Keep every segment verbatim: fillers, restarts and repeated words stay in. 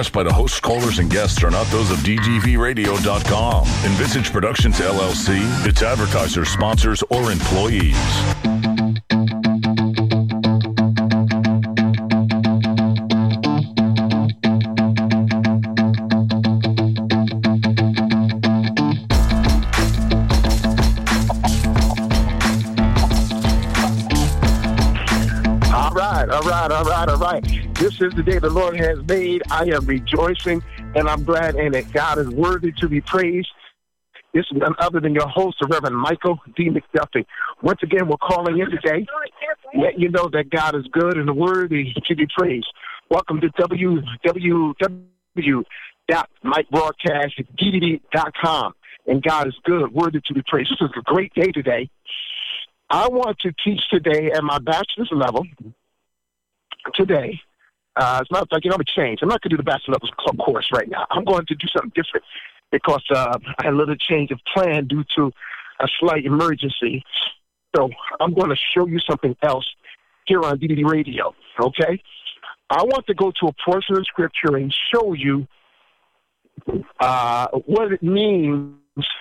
expressed by the host, callers, and guests are not those of D G V radio dot com, Envisage Productions, L L C, its advertisers, sponsors, or employees. All right, all right, all right, all right. This is the day the Lord has made. I am rejoicing, and I'm glad in it. God is worthy to be praised. This is none other than your host, the Reverend Michael D. McDuffie. Once again, we're calling in today, let you know that God is good and worthy to be praised. Welcome to w w w dot mike broadcast d v d dot com. And God is good, worthy to be praised. This is a great day today. I want to teach today at my bachelor's level. Today, uh, as a matter of fact, you know, I'm going to change. I'm not going to do the bachelor's level course right now. I'm going to do something different because uh, I had a little change of plan due to a slight emergency. So I'm going to show you something else here on D D D Radio, okay? I want to go to a portion of Scripture and show you uh, what it means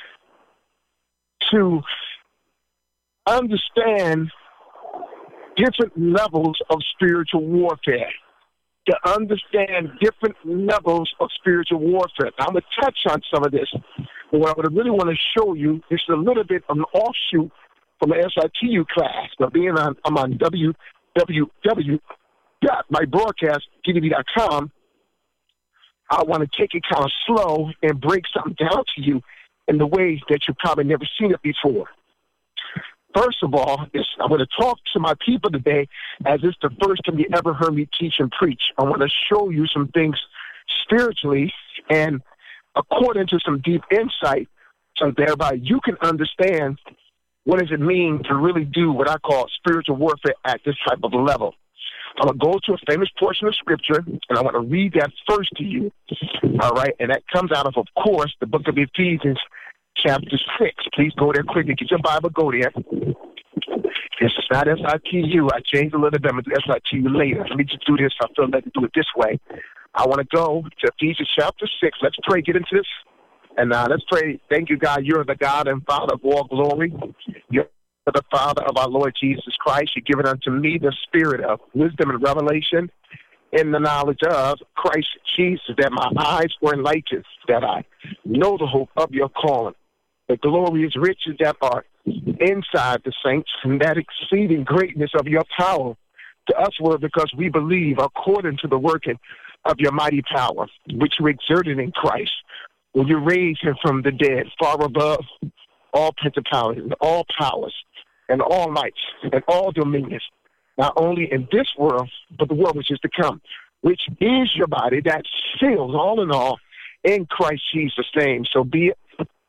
to understand different levels of spiritual warfare. To understand different levels of spiritual warfare. Now, I'm going to touch on some of this, but what I would really want to show you is a little bit of an offshoot from an S I T U class. Now, being on, I'm on w w w dot my broadcast d v d dot com, I want to take it kind of slow and break something down to you in the way that you've probably never seen it before. First of all, I'm going to talk to my people today as it's the first time you ever heard me teach and preach. I want to show you some things spiritually and according to some deep insight so thereby you can understand what does it mean to really do what I call spiritual warfare at this type of level. I'm going to go to a famous portion of Scripture, and I want to read that first to you, all right? And that comes out of, of course, the book of Ephesians, chapter six. Please go there quickly. Get your Bible. Go there. This is not S I T U. I changed a little bit. I'm going to do S I T U later. Let me just do this. I feel like to do it this way. I want to go to Ephesians chapter six. Let's pray. Get into this. And uh, let's pray. Thank you, God. You're the God and Father of all glory. You're the Father of our Lord Jesus Christ. You've given unto me the spirit of wisdom and revelation in the knowledge of Christ Jesus, that my eyes were enlightened, that I know the hope of your calling, the glorious riches that are inside the saints, and that exceeding greatness of your power to us were because we believe according to the working of your mighty power, which you exerted in Christ, when you raised him from the dead, far above all principalities, and all powers, and all mights, and all dominions, not only in this world, but the world which is to come, which is your body that seals all in all in Christ Jesus' name. So be it.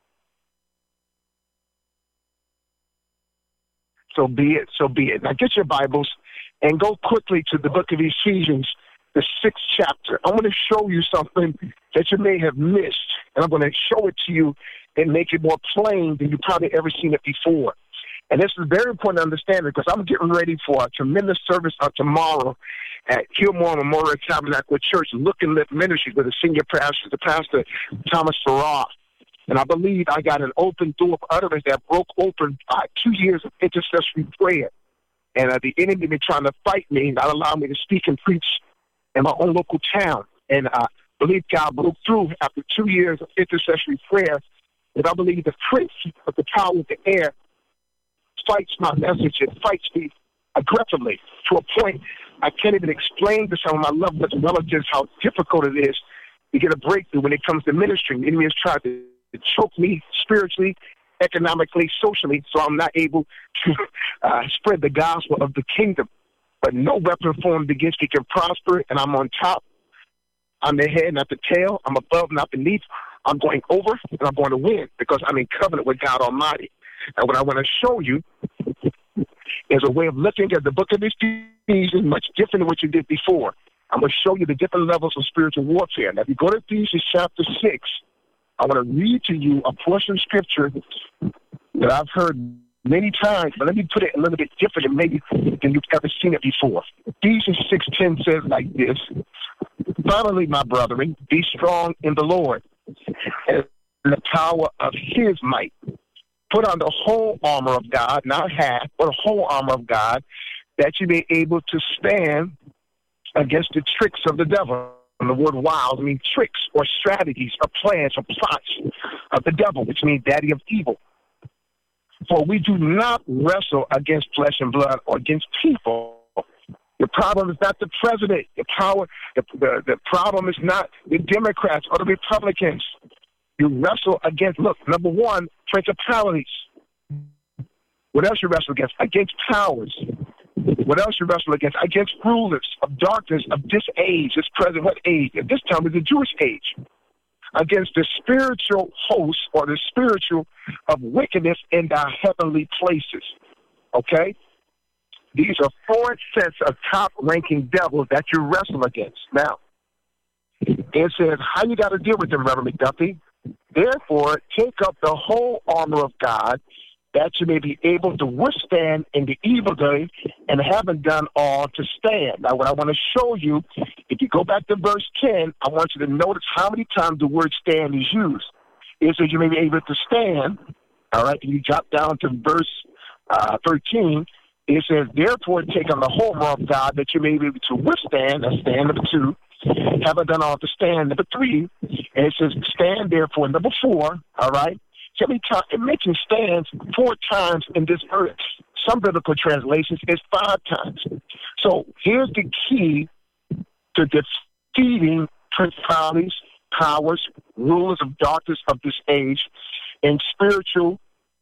So be it, so be it. Now get your Bibles and go quickly to the book of Ephesians, the sixth chapter. I'm going to show you something that you may have missed, and I'm going to show it to you and make it more plain than you've probably ever seen it before. And this is very important to understand because I'm getting ready for a tremendous service on tomorrow at Kilmore Memorial Tabernacle Church, Look and Lift Ministry, with the senior pastor, the pastor Thomas Farrar. And I believe I got an open door of utterance that broke open by two years of intercessory prayer. And uh, the enemy been trying to fight me, not allow me to speak and preach in my own local town. And I believe God broke through after two years of intercessory prayer. And I believe the prince of the power of the air fights my message and fights me aggressively to a point I can't even explain to some of my loved ones and relatives how difficult it is to get a breakthrough when it comes to ministry. The enemy has tried to choke me spiritually, economically, socially, so I'm not able to uh, spread the gospel of the kingdom. But no weapon formed against me can prosper, and I'm on top. I'm the head, not the tail. I'm above, not beneath. I'm going over, and I'm going to win because I'm in covenant with God Almighty. And what I want to show you is a way of looking at the book of Ephesians much different than what you did before. I'm going to show you the different levels of spiritual warfare. Now, if you go to Ephesians chapter six, I want to read to you a portion of scripture that I've heard many times, but let me put it a little bit different than maybe than you've ever seen it before. Ephesians six ten says like this, Finally, my brethren, be strong in the Lord and in the power of his might. Put on the whole armor of God, not half, but the whole armor of God, that you may be able to stand against the tricks of the devil. And the word wild means tricks or strategies or plans or plots of the devil, which means daddy of evil. For we do not wrestle against flesh and blood or against people. The problem is not the president. The power. The, the, the problem is not the Democrats or the Republicans. You wrestle against, look, number one, principalities. What else you wrestle against? Against powers. What else you wrestle against? Against rulers of darkness of this age, this present what age? At this time is the Jewish age. Against the spiritual hosts or the spiritual of wickedness in the heavenly places. Okay? These are four sets of top-ranking devils that you wrestle against. Now, it says how you got to deal with them, Reverend McDuffie. Therefore, take up the whole armor of God, that you may be able to withstand in the evil day, and having done all to stand. Now, what I want to show you, if you go back to verse ten, I want you to notice how many times the word stand is used. It says you may be able to stand, all right, and you drop down to verse uh, thirteen. It says, therefore, take on the whole armor of God, that you may be able to withstand. That's stand number two. Haven't done all to stand number three. And it says, stand therefore number four, all right? So many times, it mentions stands four times in this verse. Some biblical translations is five times. So here's the key to defeating principalities, powers, rulers of darkness of this age, and spiritual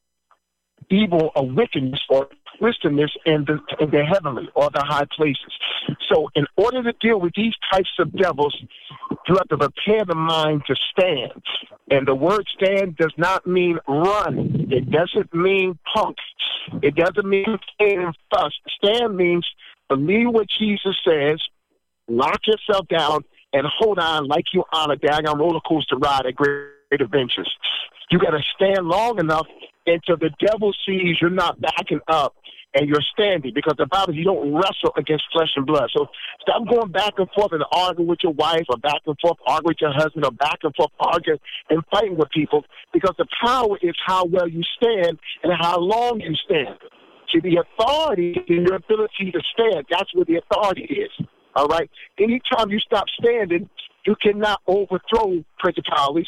evil or wickedness or twistedness in the, in the heavenly or the high places. So in order to deal with these types of devils, you have to prepare the mind to stand. And the word stand does not mean run. It doesn't mean punk. It doesn't mean stand and fuss. Stand means believe what Jesus says, lock yourself down, and hold on like you're on a daggone roller coaster ride at Great Adventures. You got to stand long enough until the devil sees you're not backing up and you're standing, because the Bible says you don't wrestle against flesh and blood. So stop going back and forth and arguing with your wife, or back and forth arguing with your husband, or back and forth arguing and fighting with people, because the power is how well you stand and how long you stand. See, the authority is in your ability to stand. That's where the authority is. All right? Anytime you stop standing, you cannot overthrow principalities,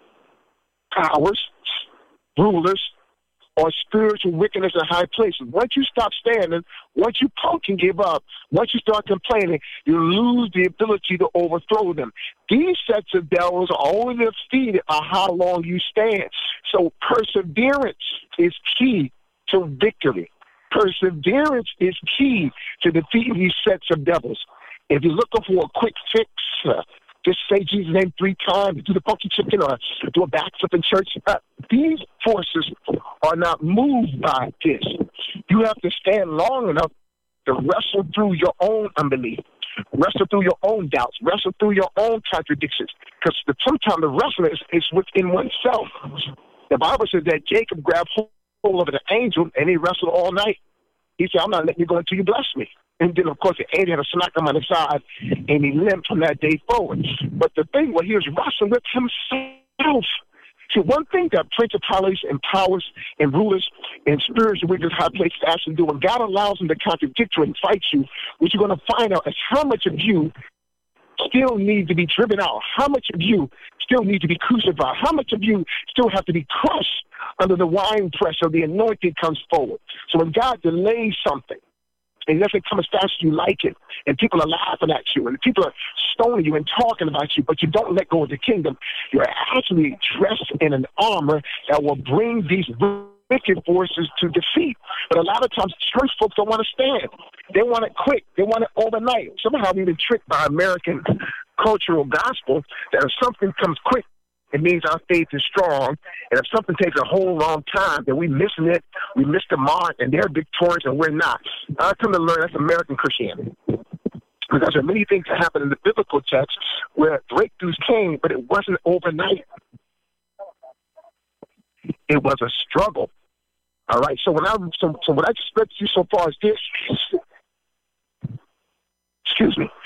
powers, rulers, or spiritual wickedness in high places. Once you stop standing, once you punk and give up, once you start complaining, you lose the ability to overthrow them. These sets of devils are only defeated by how long you stand. So perseverance is key to victory. Perseverance is key to defeating these sets of devils. If you're looking for a quick fix, uh, just say Jesus' name three times, do the funky chicken, or do a backflip in church. Uh, these forces are not moved by this. You have to stand long enough to wrestle through your own unbelief, wrestle through your own doubts, wrestle through your own contradictions. Because sometimes the wrestling is, is within oneself. The Bible says that Jacob grabbed hold of an angel and he wrestled all night. He said, I'm not letting you go until you bless me. And then, of course, the angel had a smack him on the side, and he limped from that day forward. But the thing was, he was wrestling with himself. See, one thing that principalities and powers and rulers and spiritual wickedness high places actually do, when God allows them to contradict you and fight you, what you're going to find out is how much of you still need to be driven out, how much of you still need to be crucified, how much of you still have to be crushed under the wine press of the anointing comes forward. So when God delays something, and it doesn't come as fast as you like it, and people are laughing at you, and people are stoning you and talking about you, but you don't let go of the kingdom, you're actually dressed in an armor that will bring these wicked forces to defeat. But a lot of times, church folks don't want to stand. They want it quick. They want it overnight. Somehow we've been tricked by American cultural gospel that if something comes quick, it means our faith is strong. And if something takes a whole long time, then we missing it, we miss the mark, and they're victorious and we're not. I come to learn that's American Christianity. Because there are many things that happen in the biblical text where breakthroughs came, but it wasn't overnight. It was a struggle. All right. So when I so, so what I expect you so far is this. Excuse me.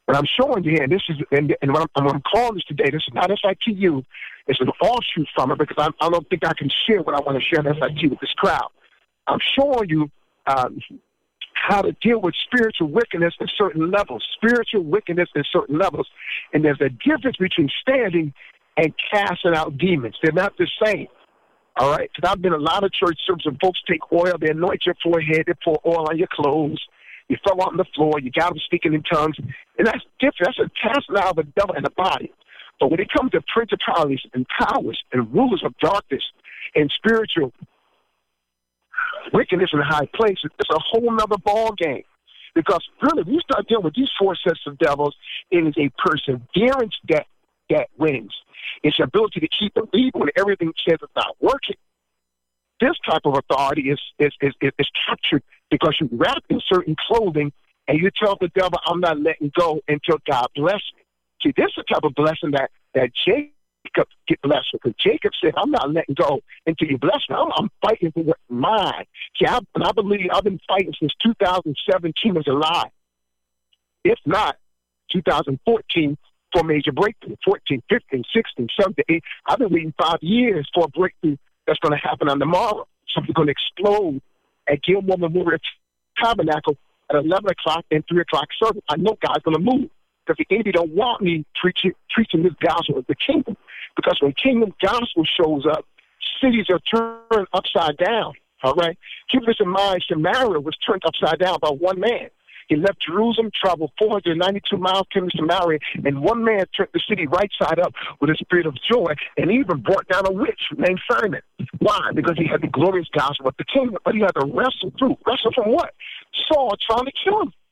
But I'm showing you here, and this is, and, and when, I'm, when I'm calling this today, this is not S I T U. It's an offshoot from it because I, I don't think I can share what I want to share in S I T with this crowd. I'm showing you um, how to deal with spiritual wickedness at certain levels, spiritual wickedness at certain levels. And there's a difference between standing and casting out demons. They're not the same. All right? Because I've been in a lot of church services and folks take oil, they anoint your forehead, they pour oil on your clothes. You fell out on the floor, you got them speaking in tongues. And that's different. That's a casting out of the devil in the body. But when it comes to principalities and powers and rulers of darkness and spiritual wickedness in high places, it's a whole nother ball game. Because really, when you start dealing with these four sets of devils, it is a perseverance that that wins. It's the ability to keep believing when everything says it's not working. This type of authority is is, is is captured because you wrap in certain clothing and you tell the devil, I'm not letting go until God bless me. See, this is the type of blessing that, that Jacob get blessed with. Because Jacob said, I'm not letting go until you bless me. I'm, I'm fighting for what's mine. See, I, and I believe I've been fighting since two thousand seventeen was alive. If not, two thousand fourteen for a major breakthrough. fourteen, fifteen, sixteen, seventeen, I've been waiting five years for a breakthrough that's going to happen on tomorrow. Something's going to explode at Gilmore Memorial Tabernacle at eleven o'clock and three o'clock service. I know God's going to move because the enemy don't want me preaching, preaching this gospel of the kingdom. Because when kingdom gospel shows up, cities are turned upside down. All right? Keep this in mind, Samaria was turned upside down by one man. He left Jerusalem, traveled four hundred ninety-two miles, came to Samaria, and one man turned the city right side up with a spirit of joy, and he even brought down a witch named Simon. Why? Because he had the glorious gospel of the kingdom, but he had to wrestle through. Wrestle from what? Saul trying to kill him.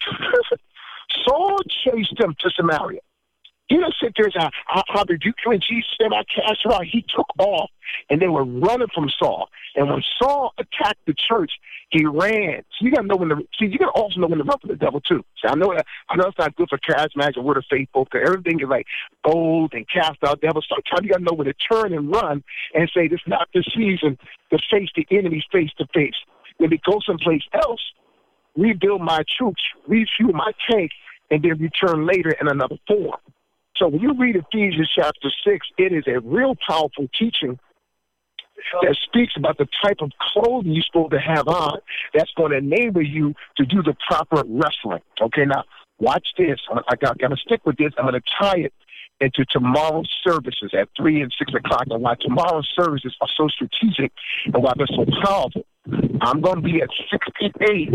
Saul chased him to Samaria. He didn't sit there and say, I, I rebuke you in Jesus' name, I cast you out. He took off, and they were running from Saul. And when Saul attacked the church, he ran. So you got to know when to, see, you got to also know when to run from the devil, too. See, I know that, I know it's not good for charismatics or word of faith folk, because everything is like bold and cast out devils. Sometimes you got to know when to turn and run and say, this is not the season to face the enemy face to face. Let me go someplace else, rebuild my troops, refuel my tank, and then return later in another form. So when you read Ephesians chapter six, it is a real powerful teaching that speaks about the type of clothing you're supposed to have on that's going to enable you to do the proper wrestling. Okay, now watch this. I got, got to stick with this. I'm going to tie it into tomorrow's services at three and six o'clock, and why tomorrow's services are so strategic and why they're so powerful. I'm going to be at sixty-eight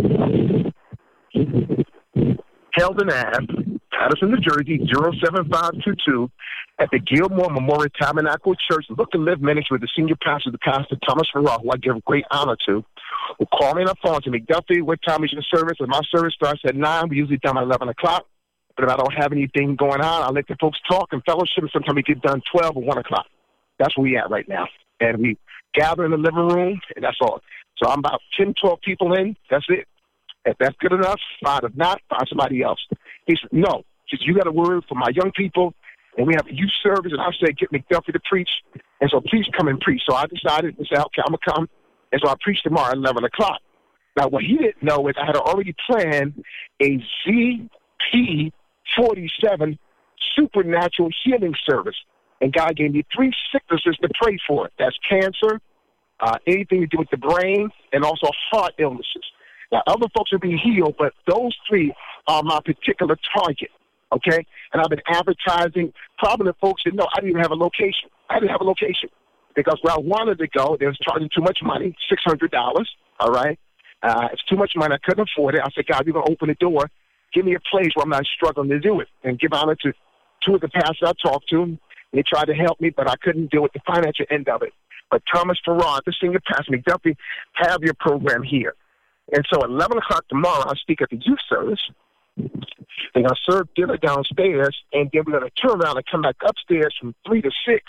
Heldon Ave, Patterson, New Jersey, zero seven five two two, at the Gilmore Memorial Tabernacle Church, Look and Live Ministry with the senior pastor, the pastor Thomas Farrar, who I give great honor to, will call me on the phone to McDuffie, what time is your service? And my service starts at nine. We usually done at eleven o'clock. But if I don't have anything going on, I'll let the folks talk and fellowship, and sometimes we get done twelve or one o'clock. That's where we at right now. And we gather in the living room, and that's all. So I'm about ten, twelve people in. That's it. If that's good enough, fine. If not, find somebody else. He said, no, just you got a word for my young people, and we have a youth service, and I said, get McDuffie to preach, and so please come and preach. So I decided to say, okay, I'm going to come, and so I preach tomorrow at eleven o'clock. Now, what he didn't know is I had already planned a Z P forty-seven supernatural healing service, and God gave me three sicknesses to pray for. That's cancer, uh, anything to do with the brain, and also heart illnesses. Now, other folks will be healed, but those three are my particular target, okay? And I've been advertising. Probably the folks that know I didn't even have a location. I didn't have a location because where I wanted to go, they was charging too much money, six hundred dollars, all right? Uh, it's too much money. I couldn't afford it. I said, God, you're going to open the door. Give me a place where I'm not struggling to do it. And give honor to two of the pastors I talked to. They tried to help me, but I couldn't deal with the financial end of it. But Thomas Farrar, the senior pastor, McDuffie, have your program here. And so at eleven o'clock tomorrow, I'll speak at the youth service. They're going to serve dinner downstairs, and then we're going to turn around and come back upstairs from three to six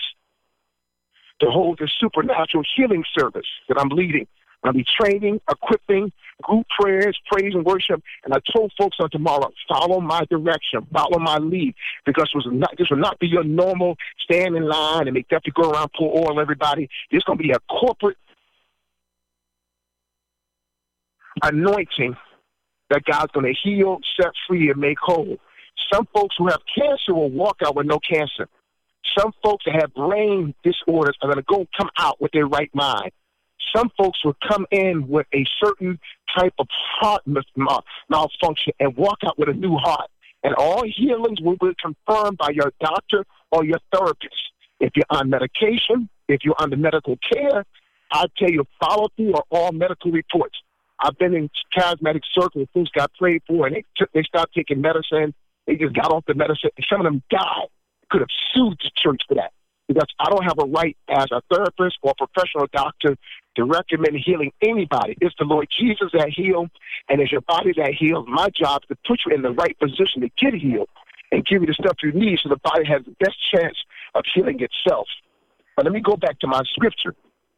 to hold the supernatural healing service that I'm leading. I'll be training, equipping, group prayers, praise, and worship. And I told folks on tomorrow, follow my direction, follow my lead, because this will not, this will not be your normal stand in line and make up to go around, pour oil on everybody. It's going to be a corporate anointing that God's going to heal, set free, and make whole. Some folks who have cancer will walk out with no cancer. Some folks that have brain disorders are going to go come out with their right mind. Some folks will come in with a certain type of heart mal- malfunction and walk out with a new heart. And all healings will be confirmed by your doctor or your therapist. If you're on medication, if you're under medical care, I tell you, follow through on all medical reports. I've been in charismatic circles, folks got prayed for, and they took, they stopped taking medicine. They just got off the medicine, and some of them died. Could have sued the church for that, because I don't have a right as a therapist or a professional doctor to recommend healing anybody. It's the Lord Jesus that heals, and it's your body that heals. My job is to put you in the right position to get healed and give you the stuff you need so the body has the best chance of healing itself. But let me go back to my scripture.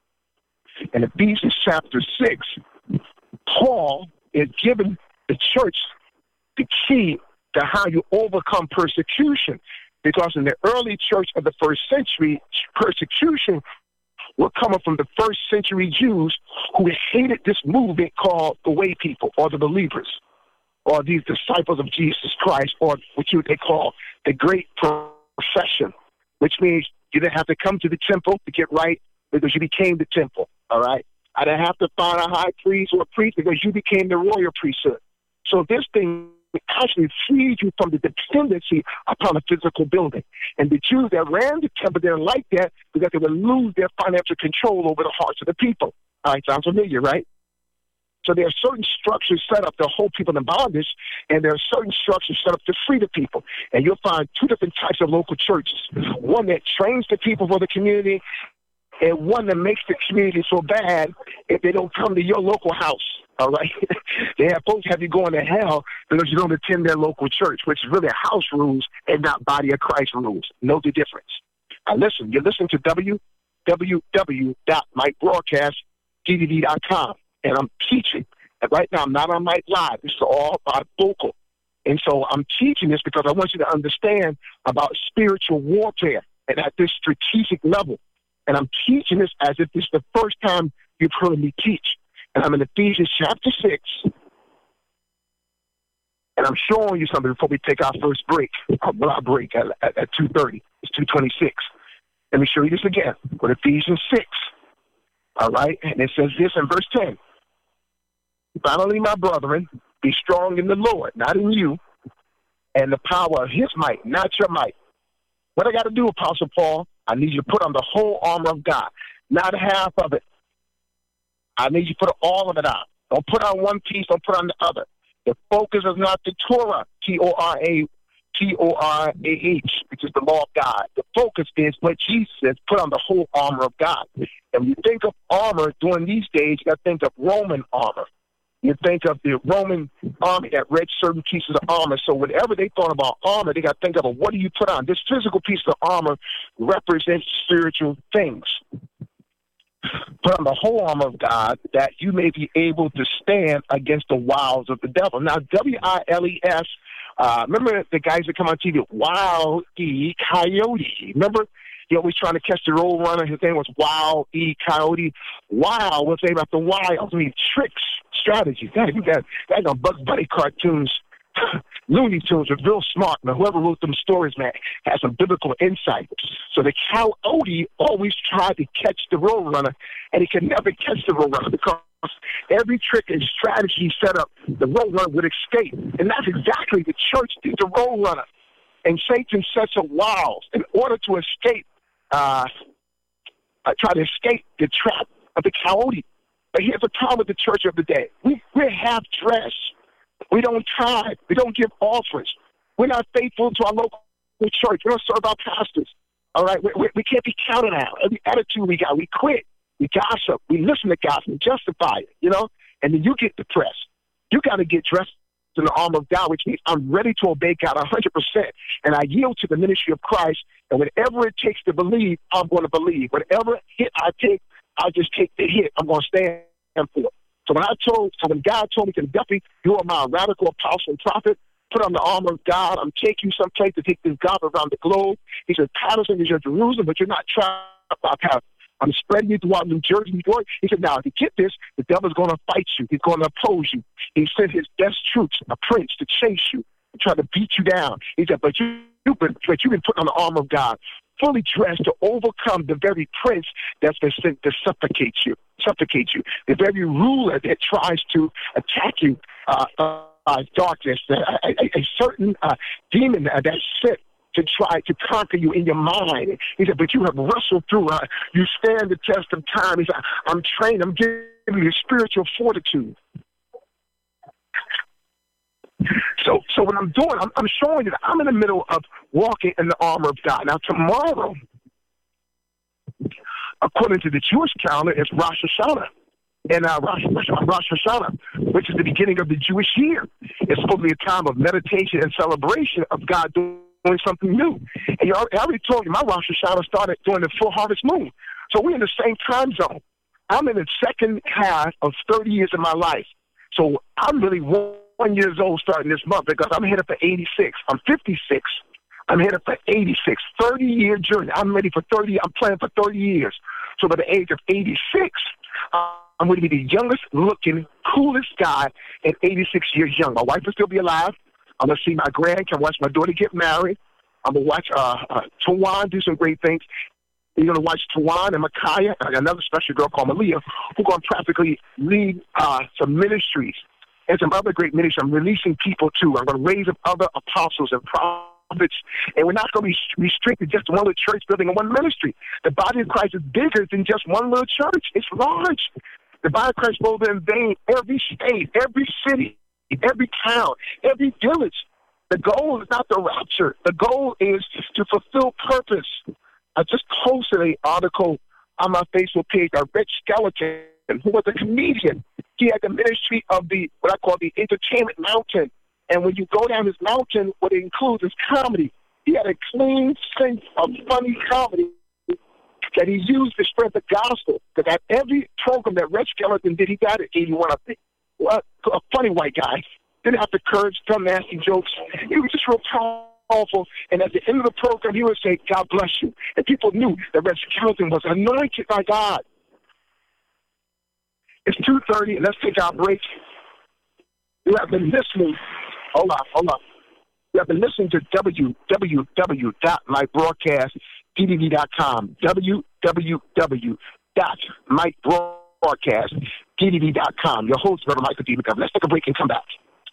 In Ephesians chapter six, Paul is giving the church the key to how you overcome persecution. Because in the early church of the first century, persecution were coming from the first century Jews who hated this movement called the Way People, or the believers, or these disciples of Jesus Christ, or what you they call the Great Profession, which means you didn't have to come to the temple to get right because you became the temple, all right? I didn't have to find a high priest or a priest because you became the royal priesthood. So this thing actually freed you from the dependency upon a physical building. And the Jews that ran the temple didn't like that because they would lose their financial control over the hearts of the people. All right, sounds familiar, right? So there are certain structures set up to hold people in bondage, and there are certain structures set up to free the people. And you'll find two different types of local churches. One that trains the people for the community, and one that makes the community so bad if they don't come to your local house. All right? They have folks have you going to hell because you don't attend their local church, which is really house rules and not body of Christ rules. Know the difference. Now listen, you listen to w w w dot mike broadcast d v d dot com, and I'm teaching. And right now I'm not on Mike Live. This is all about vocal. And so I'm teaching this because I want you to understand about spiritual warfare and at this strategic level. And I'm teaching this as if this is the first time you've heard me teach. And I'm in Ephesians chapter six. And I'm showing you something before we take our first break. Well, our break at, at, at two thirty. It's two twenty-six. Let me show you this again. With Ephesians six. All right? And it says this in verse ten. Finally, my brethren, be strong in the Lord, not in you, and the power of his might, not your might. What I got to do, Apostle Paul, I need you to put on the whole armor of God, not half of it. I need you to put all of it on. Don't put on one piece, don't put on the other. The focus is not the Torah, T O R A, T O R A H, which is the law of God. The focus is what Jesus says, put on the whole armor of God. And when you think of armor during these days, you got to think of Roman armor. You think of the Roman army that read certain pieces of armor. So whenever they thought about armor, they got to think of what do you put on? This physical piece of armor represents spiritual things. Put on the whole armor of God that you may be able to stand against the wiles of the devil. Now, W I L E S, uh, remember the guys that come on T V, Wild E. Coyote. Remember? He always trying to catch the road runner. His name was Wild E. Coyote. Wild was named after wild. I mean, tricks, strategies. God, you got, got no Bugs Bunny cartoons. Looney Tunes are real smart, man. Whoever wrote them stories, man, has some biblical insight. So the coyote always tried to catch the road runner, and he could never catch the road runner because every trick and strategy he set up, the road runner would escape. And that's exactly the church did the road runner. And Satan sets up wiles in order to escape, uh, uh, try to escape the trap of the coyote. But here's the problem with the church of the day. We, we're half-dressed. We don't tithe. We don't give offerings. We're not faithful to our local church. We don't serve our pastors. All right? We, we, we can't be counted out. Every attitude we got, we quit. We gossip. We listen to gossip and justify it, you know? And then you get depressed. You got to get dressed in the armor of God, which means I'm ready to obey God one hundred percent. And I yield to the ministry of Christ. And whatever it takes to believe, I'm going to believe. Whatever hit I take, I'll just take the hit. I'm going to stand for it. So when I told, so when God told me to Duffy, you are my radical apostle and prophet, put on the armor of God, I'm taking you someplace to take this God around the globe. He said, Patterson is your Jerusalem, but you're not trapped by Patterson. I'm spreading you throughout New Jersey, New York. He said, now, if you get this, the devil's going to fight you. He's going to oppose you. He sent his best troops, a prince, to chase you. try to beat you down. He said, but you, you've been, but you've been put on the armor of God, fully dressed to overcome the very prince that's been sent to suffocate you, suffocate you, the very ruler that tries to attack you, uh, uh, uh darkness, uh, a, a, a certain uh, demon uh, that's sent to try to conquer you in your mind. He said, but you have wrestled through, uh, you stand the test of time. He said, I'm trained, I'm giving you spiritual fortitude. So, so what I'm doing, I'm, I'm showing you that I'm in the middle of walking in the armor of God. Now, tomorrow, according to the Jewish calendar, is Rosh Hashanah. And uh, Rosh, Rosh Hashanah, which is the beginning of the Jewish year. It's supposed to be a time of meditation and celebration of God doing something new. And you already, I already told you, my Rosh Hashanah started during the full harvest moon. So we're in the same time zone. I'm in the second half of thirty years of my life. So I'm really one years old starting this month because I'm headed for eighty-six. I'm fifty-six. I'm headed for eighty-six. thirty-year journey. I'm ready for thirty. I'm planning for thirty years. So by the age of eighty-six, uh, I'm going to be the youngest looking, coolest guy at eighty-six years young. My wife will still be alive. I'm going to see my grandkids, watch my daughter get married. I'm going to watch uh, uh, Tawan do some great things. You're going to watch Tawan and Micaiah, and another special girl called Malia, who are going to practically lead uh, some ministries and some other great ministries. I'm releasing people, too. I'm going to raise up other apostles and prophets, and we're not going to be restricted just to one little church building and one ministry. The body of Christ is bigger than just one little church. It's large. The body of Christ will invade every state, every city, every town, every village. The goal is not the rapture. The goal is to fulfill purpose. I just posted an article on my Facebook page by Rich Skeleton, who was a comedian. He had the ministry of the, what I call the entertainment mountain. And when you go down this mountain, what it includes is comedy. He had a clean sense of funny comedy that he used to spread the gospel. Because at every program that Rich Skeleton did, he got at eighty-one, I think. Well, a funny white guy. Didn't have the courage to tell nasty jokes. He was just real powerful. And at the end of the program, he would say, God bless you. And people knew that Rich Skeleton was anointed by God. It's two thirty, and let's take our break. You have been listening. Hold on, hold on. You have been listening to w w w dot my broadcast d v d dot com. w w w dot my broadcast d v d dot com. Your host, Brother Michael D. McGovern. Let's take a break and come back.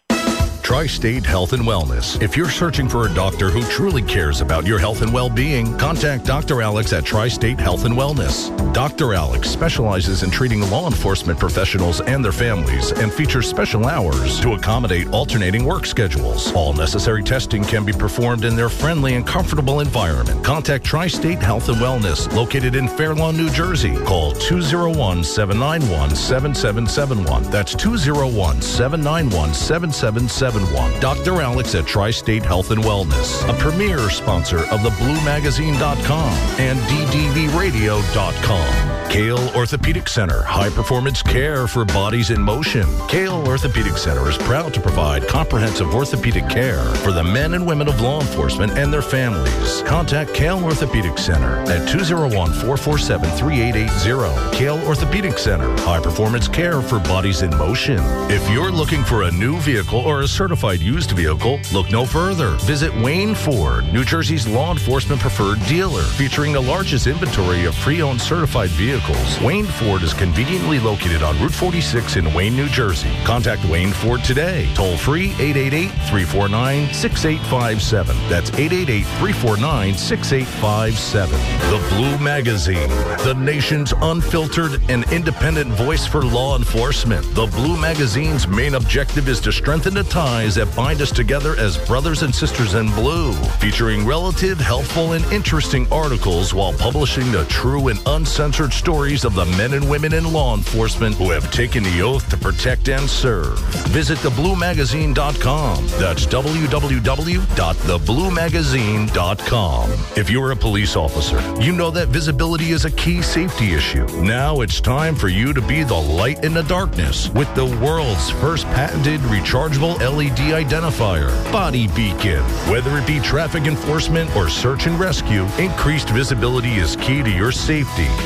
Tri-State Health and Wellness. If you're searching for a doctor who truly cares about your health and well-being, contact Doctor Alex at Tri-State Health and Wellness. Doctor Alex specializes in treating law enforcement professionals and their families and features special hours to accommodate alternating work schedules. All necessary testing can be performed in their friendly and comfortable environment. Contact Tri-State Health and Wellness, located in Fair Lawn, New Jersey. Call two oh one, seven nine one, seven seven seven one. That's two oh one, seven nine one, seven seven seven one. Doctor Alex at Tri-State Health and Wellness, a premier sponsor of the blue magazine dot com and d d v radio dot com. Kale Orthopedic Center, high-performance care for bodies in motion. Kale Orthopedic Center is proud to provide comprehensive orthopedic care for the men and women of law enforcement and their families. Contact Kale Orthopedic Center at two oh one, four four seven, three eight eight zero. Kale Orthopedic Center, high-performance care for bodies in motion. If you're looking for a new vehicle or a certified used vehicle, look no further. Visit Wayne Ford, New Jersey's law enforcement preferred dealer, featuring the largest inventory of pre-owned certified vehicles. Wayne Ford is conveniently located on Route forty-six in Wayne, New Jersey. Contact Wayne Ford today. Toll free eight eight eight, three four nine, six eight five seven. That's eight eight eight, three four nine, six eight five seven. The Blue Magazine, the nation's unfiltered and independent voice for law enforcement. The Blue Magazine's main objective is to strengthen the ties that bind us together as brothers and sisters in blue, featuring relative, helpful, and interesting articles while publishing the true and uncensored stories of the men and women in law enforcement who have taken the oath to protect and serve. Visit the blue magazine dot com. That's w w w dot the blue magazine dot com. If you're a police officer, you know that visibility is a key safety issue. Now it's time for you to be the light in the darkness with the world's first patented rechargeable L E D identifier, Body Beacon. Whether it be traffic enforcement or search and rescue, increased visibility is key to your safety. Inform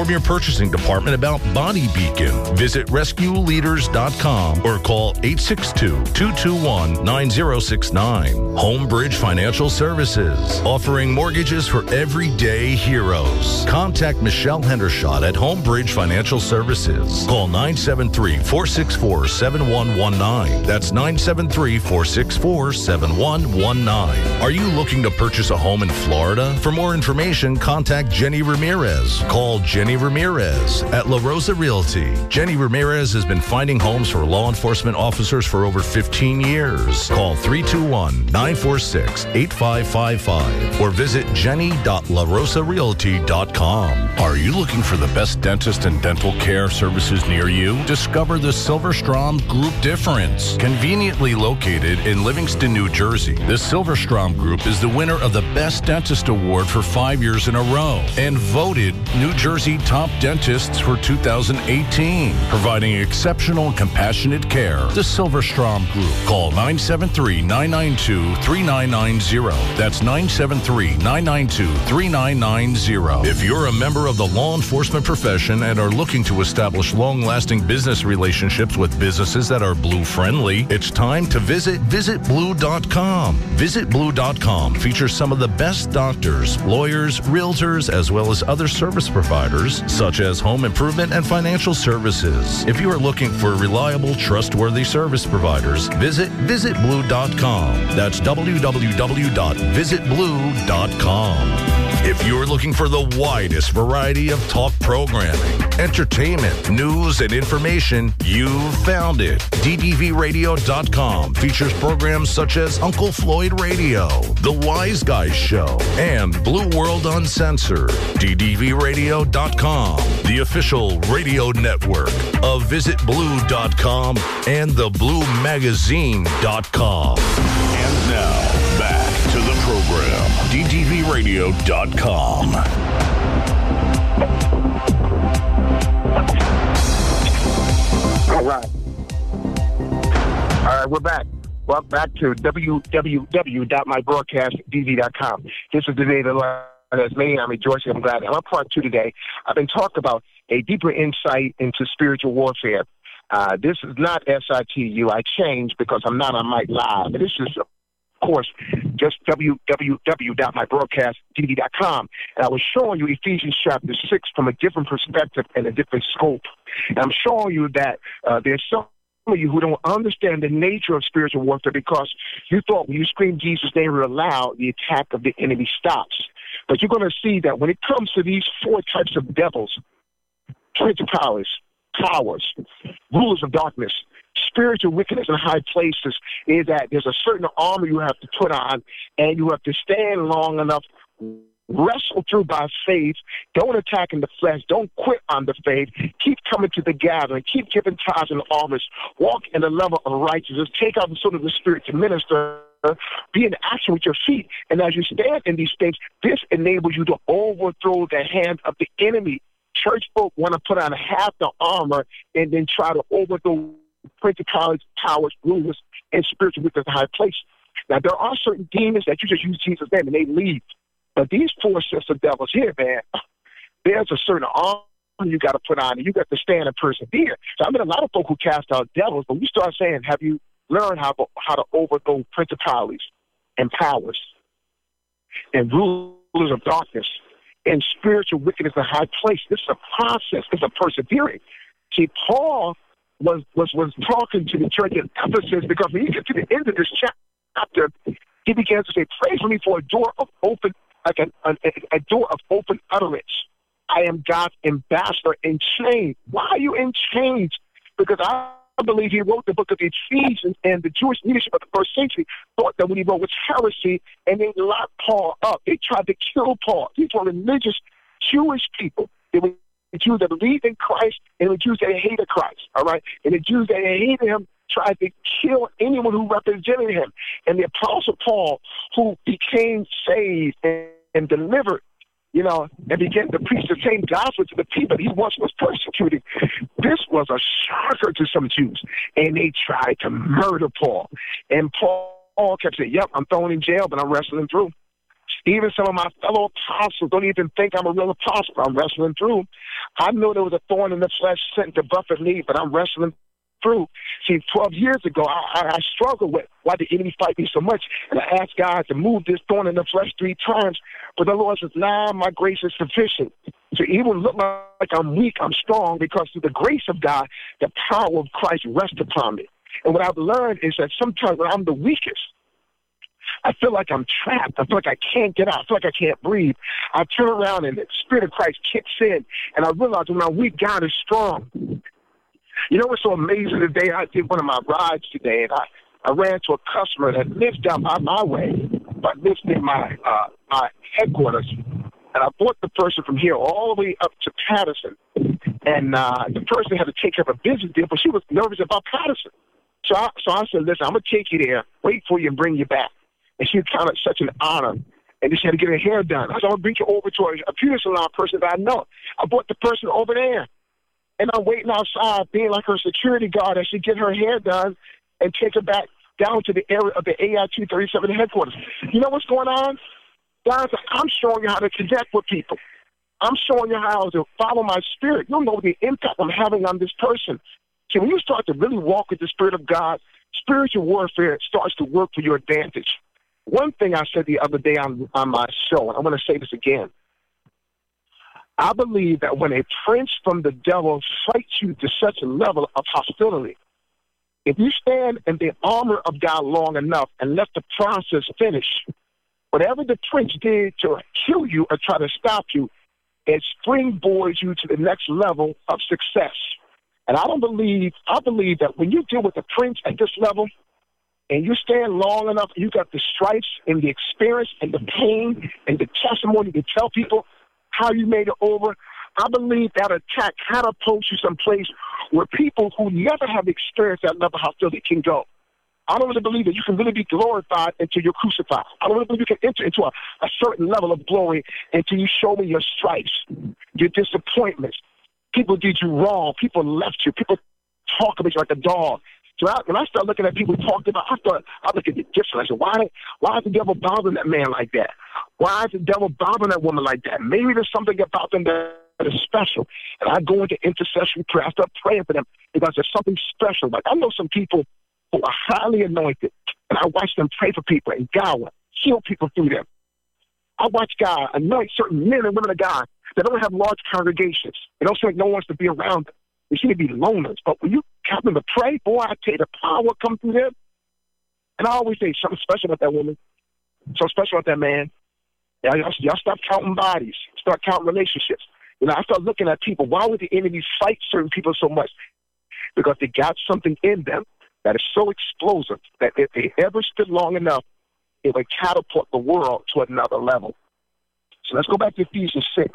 from your purchasing department about Body Beacon. Visit rescue leaders dot com or call eight six two, two two one, nine zero six nine. Homebridge Financial Services, offering mortgages for everyday heroes. Contact Michelle Hendershot at Homebridge Financial Services. Call nine seven three, four six four, seven one one nine. That's nine seven three, four six four, seven one one nine. Are you looking to purchase a home in Florida? For more information, contact Jenny Ramirez. Call Jenny Ramirez at La Rosa Realty. Jenny Ramirez has been finding homes for law enforcement officers for over fifteen years. Call three two one, nine four six, eight five five five or visit jenny dot la rosa realty dot com. Are you looking for the best dentist and dental care services near you? Discover the Silverstrom Group Difference. Conveniently located in Livingston, New Jersey, the Silverstrom Group is the winner of the Best Dentist Award for five years in a row and voted New Jersey Top Dentists for two thousand eighteen, providing exceptional and compassionate care. The Silverstrom Group. Call nine seven three, nine nine two, three nine nine zero. That's nine seven three, nine nine two, three nine nine zero. If you're a member of the law enforcement profession and are looking to establish long-lasting business relationships with businesses that are blue-friendly, it's time to visit visit blue dot com. visit blue dot com features some of the best doctors, lawyers, realtors, as well as other service providers, such as home improvement and financial services. If you are looking for reliable, trustworthy service providers, visit visit blue dot com. That's w w w dot visit blue dot com. If you're looking for the widest variety of talk programming, entertainment, news, and information, you've found it. D D V radio dot com features programs such as Uncle Floyd Radio, The Wise Guys Show, and Blue World Uncensored. D D V radio dot com, the official radio network of visit blue dot com and the blue magazine dot com. And now, back to the program. D D V radio dot com. All right. All right, we're back. Well, back to w w w dot my broadcast d v dot com. This is the day that Lord has made. I'm rejoicing. I'm glad. I'm on part two today. I've been talking about a deeper insight into spiritual warfare. Uh, this is not S I T U. I changed because I'm not on Mike Live. This is, of course, just w w w dot my broadcast d v dot com. And I was showing you Ephesians chapter six from a different perspective and a different scope. And I'm showing you that uh, there's some of you who don't understand the nature of spiritual warfare because you thought when you scream Jesus' name real loud, the attack of the enemy stops. But you're going to see that when it comes to these four types of devils, principalities, powers, rulers of darkness, spiritual wickedness in high places, is that there's a certain armor you have to put on, and you have to stand long enough, wrestle through by faith, don't attack in the flesh, don't quit on the faith, keep coming to the gathering, keep giving tithes and offers, walk in the level of righteousness, take out the sword of the Spirit to minister, be in action with your feet. And as you stand in these things, this enables you to overthrow the hand of the enemy. Church folk want to put on half the armor and then try to overthrow principalities, powers, rulers, and spiritual wickedness in high places. Now, there are certain demons that you just use Jesus' name and they leave. But these four sets of devils here, man, there's a certain armor you got to put on, and you got to stand and persevere. So I mean, a lot of folk who cast out devils, but we start saying, have you learned how to, how to overthrow principalities and powers and rulers of darkness and spiritual wickedness in high place? This is a process. It's a persevering. See, Paul was, was, was talking to the church in Ephesus because when you get to the end of this chapter, he began to say, pray for me for a door of open like a, a, a door of open utterance. I am God's ambassador in chains. Why are you in chains? Because I believe he wrote the book of Ephesians, and the Jewish leadership of the first century thought that what he wrote was heresy, and they locked Paul up. They tried to kill Paul. These were religious Jewish people. They were the Jews that believed in Christ, and the Jews that hated Christ, all right? And the Jews that hated him tried to kill anyone who represented him. And the Apostle Paul, who became saved and, and delivered, you know, and began to preach the same gospel to the people he once was persecuting, this was a shocker to some Jews. And they tried to murder Paul. And Paul kept saying, yep, I'm thrown in jail, but I'm wrestling through. Even some of my fellow apostles don't even think I'm a real apostle. I'm wrestling through. I know there was a thorn in the flesh sent to buffet me, but I'm wrestling through. See, twelve years ago, I, I, I struggled with why the enemy fight me so much. And I asked God to move this thorn in the flesh three times. But the Lord says, nah, my grace is sufficient. So even look like I'm weak, I'm strong because through the grace of God, the power of Christ rests upon me. And what I've learned is that sometimes when I'm the weakest, I feel like I'm trapped. I feel like I can't get out. I feel like I can't breathe. I turn around and the Spirit of Christ kicks in, and I realize when I'm weak, God is strong. You know what's so amazing today? I did one of my rides today, and I, I ran to a customer that lives down by my way, but lives near my, uh, my headquarters. And I brought the person from here all the way up to Patterson. And uh, the person had to take care of a business deal, but she was nervous about Patterson. So I, so I said, listen, I'm going to take you there, wait for you, and bring you back. And she counted such an honor. And she had to get her hair done. I said, I'm going to bring you over to a, a beauty salon person that I know. I brought the person over there. And I'm waiting outside, being like her security guard as she get her hair done and take her back down to the area of the A I two thirty-seven headquarters. You know what's going on? Guys, I'm showing you how to connect with people. I'm showing you how to follow my spirit. You'll know the impact I'm having on this person. See, when you start to really walk with the Spirit of God, spiritual warfare starts to work for your advantage. One thing I said the other day on, on my show, and I'm going to say this again. I believe that when a prince from the devil fights you to such a level of hostility, if you stand in the armor of God long enough and let the process finish, whatever the prince did to kill you or try to stop you, it springboards you to the next level of success. And I don't believe, I believe that when you deal with the prince at this level, and you stand long enough, you got the stripes and the experience and the pain and the testimony to tell people how you made it over, I believe that attack catapults you someplace where people who never have experienced that level of hostility can go. I don't really believe that you can really be glorified until you're crucified. I don't really believe you can enter into a, a certain level of glory until you show me your stripes, your disappointments. People did you wrong. People left you. People talk about you like a dog. So I, when I start looking at people talked about, I thought, I look at the different. I said, why, why is the devil bothering that man like that? Why is the devil bothering that woman like that? Maybe there's something about them that is special. And I go into intercessory prayer. I start praying for them because there's something special. Like I know some people who are highly anointed, and I watch them pray for people, and God will heal people through them. I watch God anoint certain men and women of God that don't have large congregations. They don't seem like no one wants to be around them. They seem to be loners. But when you have them to pray, boy, I tell you, the power come through them. And I always say something special about that woman, something special about that man. Yeah, y'all, y'all stop counting bodies. Start counting relationships. You know, I start looking at people. Why would the enemy fight certain people so much? Because they got something in them that is so explosive that if they ever stood long enough, it would catapult the world to another level. So let's go back to Ephesians six.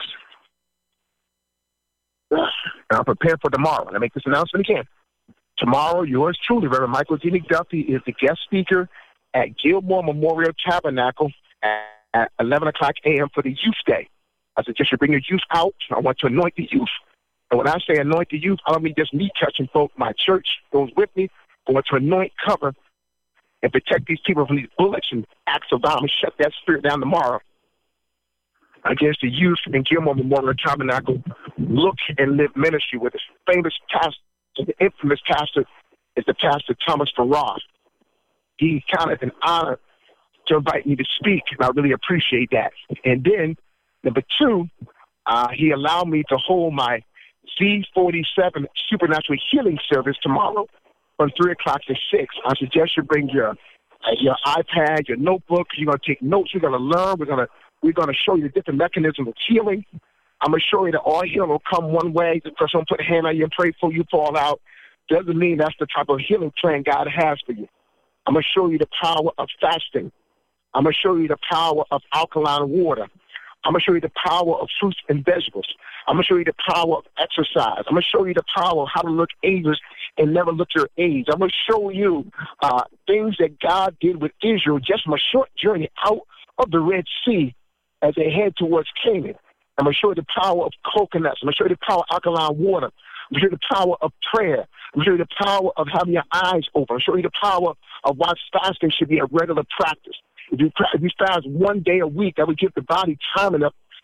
And I'm prepared for tomorrow. And I make this announcement again. Tomorrow, yours truly, Reverend Michael D. McDuffie, is the guest speaker at Gilmore Memorial Tabernacle at eleven o'clock a.m. for the Youth Day. I suggest you bring your youth out. I want to anoint the youth. And when I say anoint the youth, I don't mean just me touching folk. My church goes with me. I want to anoint, cover, and protect these people from these bullets and acts of violence. Shut that spirit down tomorrow. Against the youth in Gilmore Memorial Tabernacle, Look and Live Ministry with his famous pastor, the infamous pastor, is the pastor Thomas Farrar. He counted an honor to invite me to speak, and I really appreciate that. And then, number two, uh, he allowed me to hold my Z forty-seven Supernatural Healing Service tomorrow from three o'clock to six. I suggest you bring your uh, your iPad, your notebook. You're going to take notes. You're going to learn. We're going to we're going to show you the different mechanisms of healing. I'm going to show you that all healing will come one way. The person will put a hand on you and pray for you, fall out. Doesn't mean that's the type of healing plan God has for you. I'm going to show you the power of fasting. I'm going to show you the power of alkaline water. I'm going to show you the power of fruits and vegetables. I'm going to show you the power of exercise. I'm going to show you the power of how to look ageless and never look your age. I'm going to show you uh, things that God did with Israel just from a short journey out of the Red Sea as they head towards Canaan. I'm going to show you the power of coconuts. I'm going to show you the power of alkaline water. I'm going to show you the power of prayer. I'm going to show you the power of having your eyes open. I'm going to show you the power of why fasting should be a regular practice. If you, if you fast one day a week, that would give the body time enough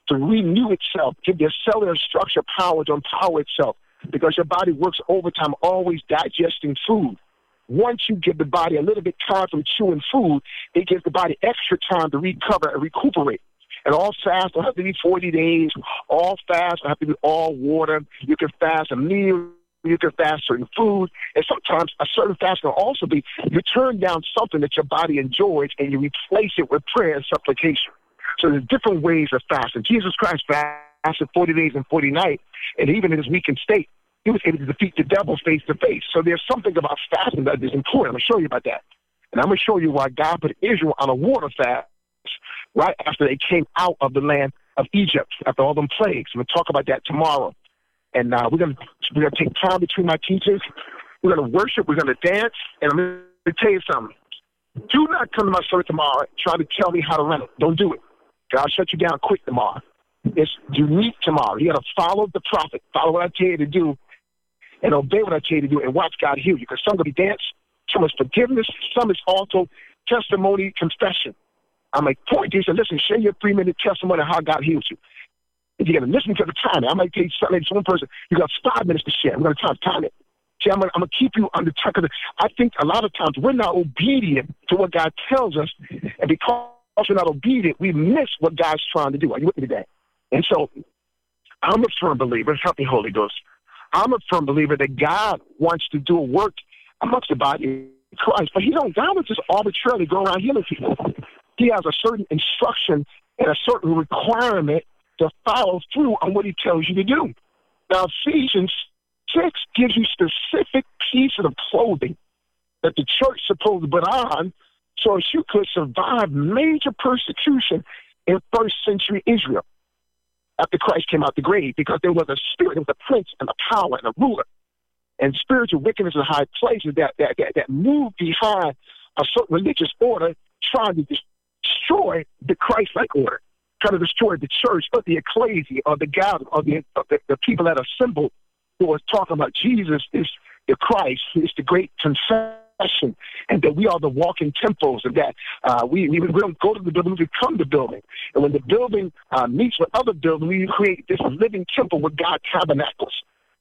to renew itself, give their cellular structure power to empower itself, because your body works overtime, always digesting food. Once you give the body a little bit time from chewing food, it gives the body extra time to recover and recuperate. And all fast don't have to be forty days. All fast don't have to be all water. You can fast a meal. You can fast certain food. And sometimes a certain fast can also be you turn down something that your body enjoys and you replace it with prayer and supplication. So there's different ways of fasting. Jesus Christ fasted forty days and forty nights, and even in his weakened state, he was able to defeat the devil face to face. So there's something about fasting that is important. I'm going to show you about that. And I'm going to show you why God put Israel on a water fast right after they came out of the land of Egypt, after all them plagues. We'll talk about that tomorrow. And uh, we're going to we're gonna take time between my teachers. We're going to worship. We're going to dance. And I'm going to tell you something. Do not come to my service tomorrow trying to tell me how to run it. Don't do it. God shut you down quick tomorrow. It's unique tomorrow. You got to follow the prophet. Follow what I tell you to do and obey what I tell you to do and watch God heal you. Because some going to be dance, some is forgiveness, some is also testimony, confession. I might point to you and say, listen, share your three-minute testimony of how God heals you. If you're going to listen to the time, I might tell you something to one person, you got five minutes to share. I'm going to time, time it. See, I'm going to keep you under tuck of the, I think a lot of times we're not obedient to what God tells us, and because we're not obedient, we miss what God's trying to do. Are you with me today? And so I'm a firm believer, help me, Holy Ghost. I'm a firm believer that God wants to do a work amongst the body of Christ, but he don't, God would just arbitrarily go around healing people. He has a certain instruction and a certain requirement to follow through on what he tells you to do. Now, Ephesians six gives you specific pieces of clothing that the church is supposed to put on so as you could survive major persecution in first century Israel after Christ came out the grave, because there was a spirit, there was a prince and a power and a ruler and spiritual wickedness in high places that, that, that, that moved behind a certain religious order trying to destroy the Christ-like order, trying to destroy the church or the ecclesia or the God or the, or the, the people that assembled who was talking about Jesus is the Christ, is the great confession, and that we are the walking temples, and that uh, we, we, we don't go to the building, we become the building. And when the building uh, meets with other buildings, we create this living temple with God tabernacles.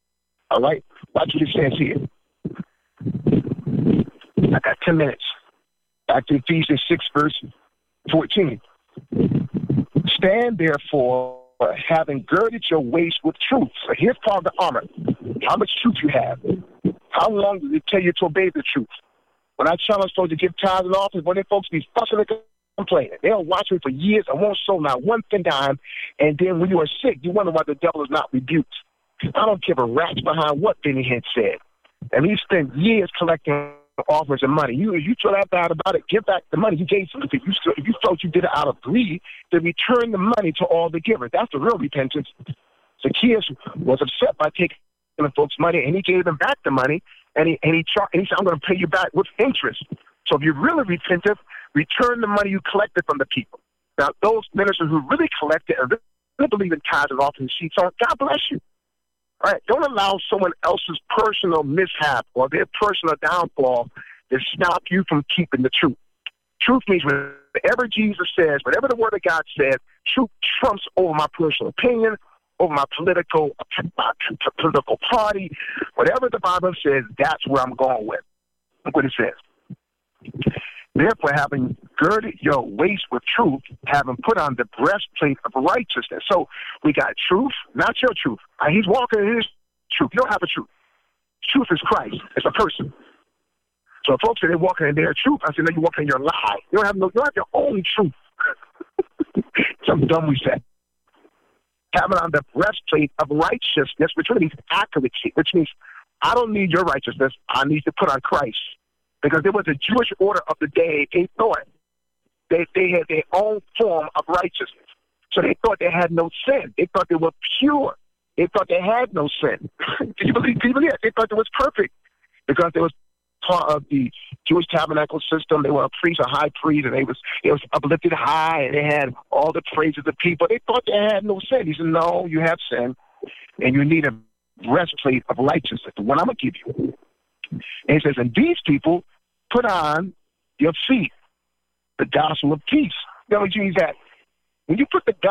All right? Watch what it says here. I got ten minutes. Back to Ephesians six, verse fourteen. Stand therefore, having girded your waist with truth. So here's part of the armor. How much truth you have. How long does it take you to obey the truth? When I challenge folks to give tithes and offerings, when they folks be fussing and complaining, they'll watch me for years and won't sow not one thin dime, and then when you are sick, you wonder why the devil is not rebuked. I don't give a rat's behind what Benny Hinn said. And he spent years collecting offers and money. You you feel that bad about it, give back the money. You gave something. You, if you felt you did it out of greed, then return the money to all the givers. That's the real repentance. Zacchaeus was upset by taking the folks' money, and he gave them back the money, and he and he, char- and he said, I'm going to pay you back with interest. So if you're really repentant, return the money you collected from the people. Now, those ministers who really collected and really believe in tithes and offerings, sheets on, God bless you. All right, don't allow someone else's personal mishap or their personal downfall to stop you from keeping the truth. Truth means whatever Jesus says, whatever the Word of God says, truth trumps over my personal opinion, over my political my political party. Whatever the Bible says, that's where I'm going with. Look what it says. Therefore, having girded your waist with truth, having put on the breastplate of righteousness. So we got truth, not your truth. Uh, he's walking in his truth. You don't have a truth. Truth is Christ. It's a person. So if folks say they're walking in their truth, I say, no, you're walking in your lie. You don't have no, you don't have your own truth. Something dumb we said. Having on the breastplate of righteousness, which really means accuracy, which means I don't need your righteousness. I need to put on Christ. Because there was a Jewish order of the day, they thought they, they had their own form of righteousness. So they thought they had no sin. They thought they were pure. They thought they had no sin. Can you believe, can you believe that? They thought it was perfect because they was part of the Jewish tabernacle system. They were a priest, a high priest, and they was it was uplifted high, and they had all the praises of people. They thought they had no sin. He said, no, you have sin, and you need a breastplate of righteousness, the one I'm going to give you. And he says, and these people put on your feet the gospel of peace. You know what means that? When you put the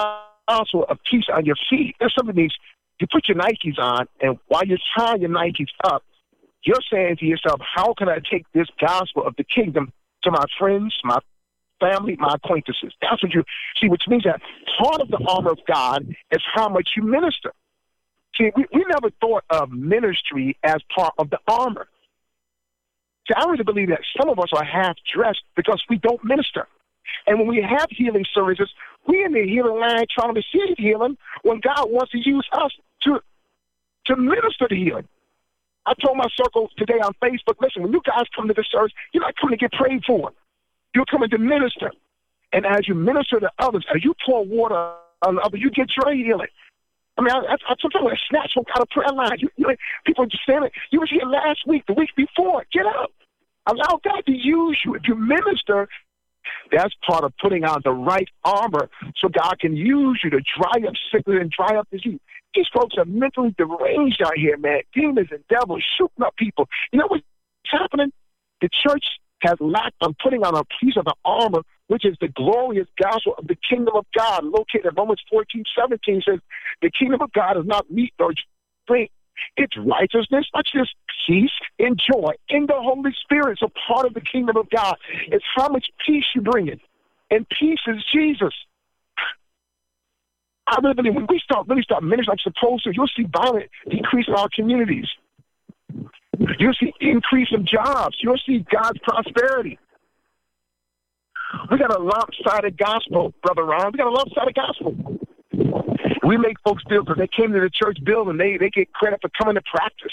gospel of peace on your feet. There's some of these, you put your Nikes on, and while you're tying your Nikes up, you're saying to yourself, how can I take this gospel of the kingdom to my friends, my family, my acquaintances? That's what you see, which means that part of the armor of God is how much you minister. See, we, we never thought of ministry as part of the armor. See, I really believe that some of us are half-dressed because we don't minister. And when we have healing services, we're in the healing line trying to receive healing when God wants to use us to, to minister the healing. I told my circle today on Facebook, listen, when you guys come to the service, you're not coming to get prayed for. You're coming to minister. And as you minister to others, as you pour water on others, you get your healing. I mean, I, I, I sometimes I snatch from out of prayer line. You, you, people just saying it. You was here last week, the week before. Get up. Allow God to use you. If you minister, that's part of putting on the right armor so God can use you to dry up sickness and dry up disease. These folks are mentally deranged out here, man. Demons and devils shooting up people. You know what's happening? The church has lacked on putting on a piece of the armor, which is the glorious gospel of the kingdom of God. Located in Romans fourteen seventeen says, the kingdom of God is not meat nor drink. It's righteousness, watch this, peace, and joy in the Holy Spirit. So part of the kingdom of God is how much peace you bring in. And peace is Jesus. I really believe when we start really start ministering like supposed to, you'll see violent decrease in our communities. You'll see increase of jobs. You'll see God's prosperity. We got a lopsided gospel, Brother Ron. We got a lopsided gospel. We make folks feel because they came to the church building, they, they get credit for coming to practice.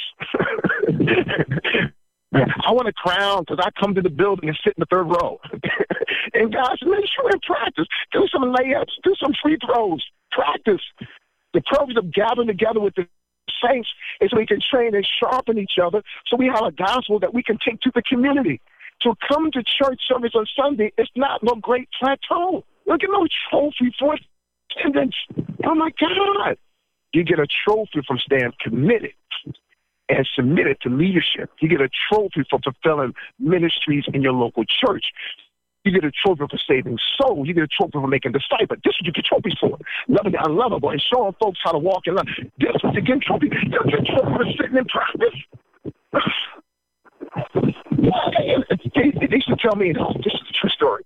I want a crown because I come to the building and sit in the third row. And God said, make sure in practice. Do some layups. Do some free throws. Practice. The purpose of gathering together with the saints is so we can train and sharpen each other so we have a gospel that we can take to the community. So come to church service on Sunday, it's not no great plateau. Look at no trophy for attendance. Oh, my God. You get a trophy from staying committed and submitted to leadership. You get a trophy for fulfilling ministries in your local church. You get a trophy for saving souls. You get a trophy for making disciples. This is what you get trophies for. Loving the unlovable and showing folks how to walk in love. This is what you get trophies. You get a trophy for sitting in practice. They, they used to tell me, this is a true story.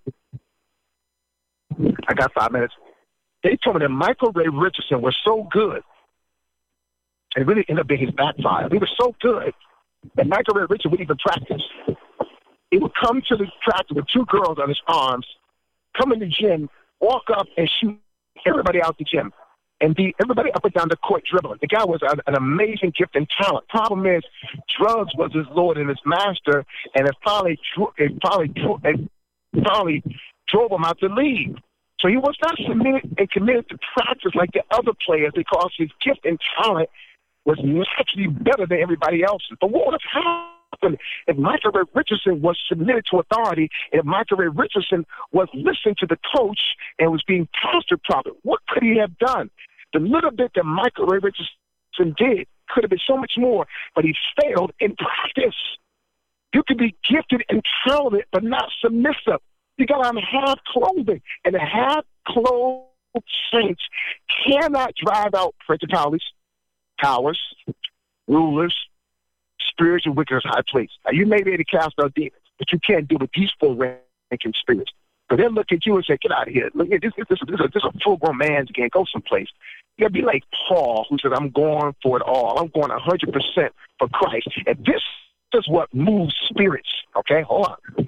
I got five minutes. They told me that Michael Ray Richardson was so good, and it really ended up being his backfire. He was so good that Michael Ray Richardson wouldn't even practice. He would come to the practice with two girls on his arms, come in the gym, walk up and shoot everybody out the gym, and beat everybody up and down the court dribbling. The guy was an, an amazing gift and talent. Problem is, drugs was his Lord and his master, and it finally, it finally, it finally drove him out the league. So he was not submitted and committed to practice like the other players because his gift and talent was naturally better than everybody else's. But what would have happened if Michael Ray Richardson was submitted to authority, and if Michael Ray Richardson was listening to the coach and was being pastored properly? What could he have done? The little bit that Michael Ray Richardson did could have been so much more, but he failed in practice. You can be gifted and talented, but not submissive. You got on half clothing, and the half-clothed saints cannot drive out principalities, powers, rulers, spiritual wickedness, high places. Now, you may be able to cast out demons, but you can't do it with these full-ranking spirits. So they'll look at you and say, get out of here. Look at this, this, this, this, this is a full-grown man's game. Go someplace. You got to be like Paul, who said, I'm going for it all. I'm going one hundred percent for Christ. And this is what moves spirits. Okay, hold on.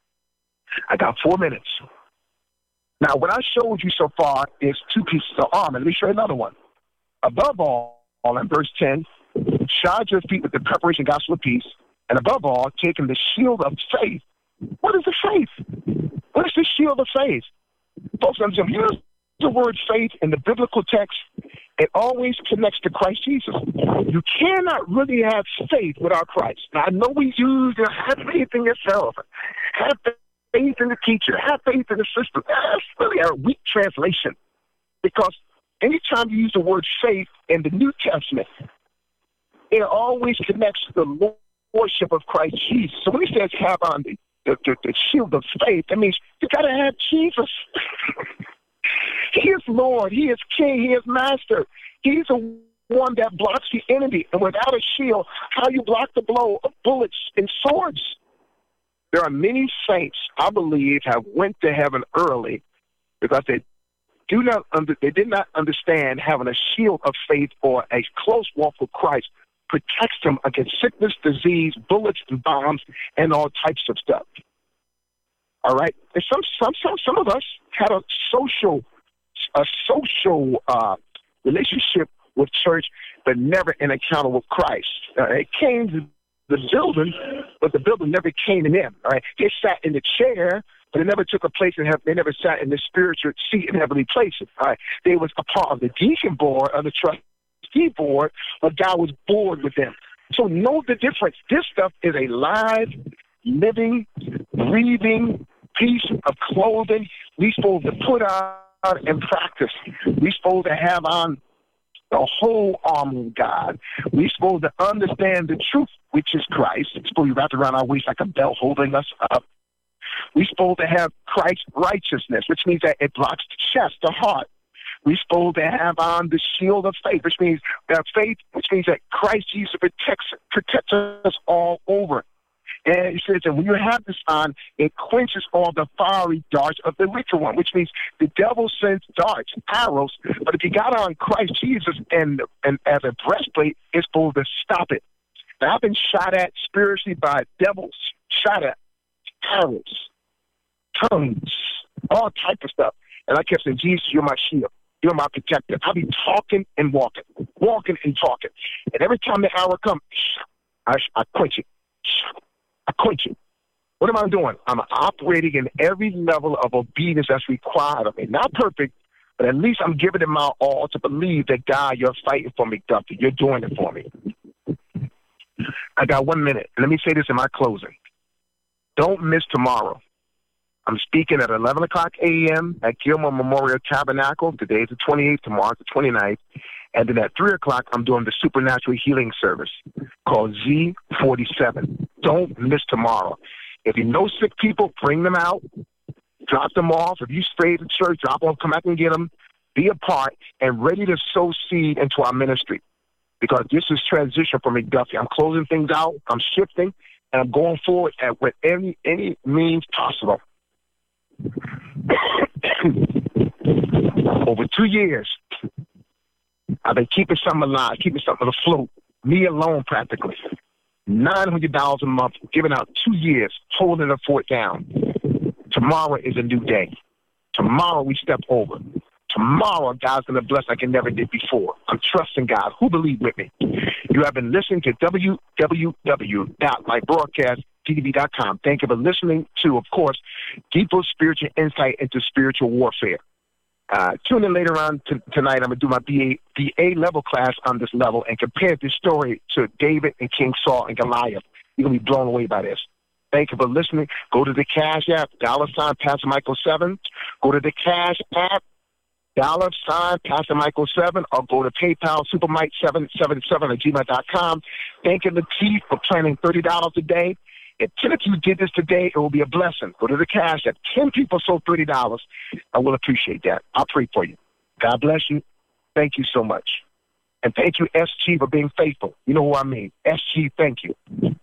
I got four minutes. Now, what I showed you so far is two pieces of armor. Let me show you another one. Above all, in verse ten, shod your feet with the preparation gospel of peace, and above all, taking the shield of faith. What is the faith? What is the shield of faith? Folks, I'm saying, here's the word faith in the biblical text. It always connects to Christ Jesus. You cannot really have faith without Christ. Now, I know we use to have faith in yourself. Have faith in the teacher. Have faith in the system. That's really a weak translation. Because anytime you use the word faith in the New Testament, it always connects to the lordship of Christ Jesus. So when he says have on the, the, the, the shield of faith, that means you got to have Jesus. He is Lord. He is King. He is Master. He's the one that blocks the enemy. And without a shield, how you block the blow of bullets and swords? There are many saints, I believe, have went to heaven early because they do not under, they did not understand having a shield of faith or a close walk with Christ protects them against sickness, disease, bullets, and bombs, and all types of stuff. All right, and some some some some of us had a social a social uh, relationship with church, but never an encounter with Christ. Uh, it came to the building, but the building never came in them. All right, they sat in the chair, but they never took a place in heaven. They never sat in the spiritual seat in heavenly places. All right, they was a part of the deacon board, of the trustee board, but God was bored with them. So know the difference. This stuff is a live, living, breathing piece of clothing we supposed to put on and practice. We supposed to have on the whole armor of God. We supposed to understand the truth, which is Christ. It's supposed to be wrapped around our waist like a belt holding us up. We supposed to have Christ's righteousness, which means that it blocks the chest, the heart. We supposed to have on the shield of faith, which means that faith, which means that Christ Jesus protects protects us all over. And it says that when you have this on, it quenches all the fiery darts of the wicked one, which means the devil sends darts, arrows. But if you got on Christ Jesus and, and as a breastplate, it's supposed to stop it. Now, I've been shot at spiritually by devils, shot at, arrows, tongues, all type of stuff. And I kept saying, Jesus, you're my shield. You're my protector. I'll be talking and walking, walking and talking. And every time the arrow comes, I, I quench it. I quench it. What am I doing? I'm operating in every level of obedience that's required of me. Not perfect, but at least I'm giving it my all to believe that, God, you're fighting for me, Doctor. You're doing it for me. I got one minute. Let me say this in my closing. Don't miss tomorrow. I'm speaking at eleven o'clock a.m. at Gilmore Memorial Tabernacle. Today is the twenty-eighth, tomorrow is the twenty-ninth. And then at three o'clock, I'm doing the supernatural healing service called Z forty-seven. Don't miss tomorrow. If you know sick people, bring them out. Drop them off. If you stay at the church, drop off, come back and get them. Be a part and ready to sow seed into our ministry. Because this is transition for McDuffie. I'm closing things out. I'm shifting. And I'm going forward at with any, any means possible. Over two years, I've been keeping something alive, keeping something afloat, me alone practically. nine hundred dollars a month, giving out two years, holding the fort down. Tomorrow is a new day. Tomorrow we step over. Tomorrow God's going to bless like I never did before. I'm trusting God. Who believe with me? You have been listening to w w w dot my broadcast t v dot com. Thank you for listening to, of course, deeper spiritual insight into spiritual warfare. Uh, tune in later on t- tonight. I'm going to do my B A, B A level class on this level and compare this story to David and King Saul and Goliath. You're going to be blown away by this. Thank you for listening. Go to the Cash App, dollar sign Pastor Michael seven. Go to the Cash App, dollar sign Pastor Michael seven, or go to PayPal, Supermike seven seven seven at gmail dot com. Thank you, Lateef, for planning thirty dollars a day. If ten of you did this today, it will be a blessing. Go to the Cash App. ten people sold thirty dollars. I will appreciate that. I'll pray for you. God bless you. Thank you so much. And thank you, S G, for being faithful. You know who I mean. S G, thank you.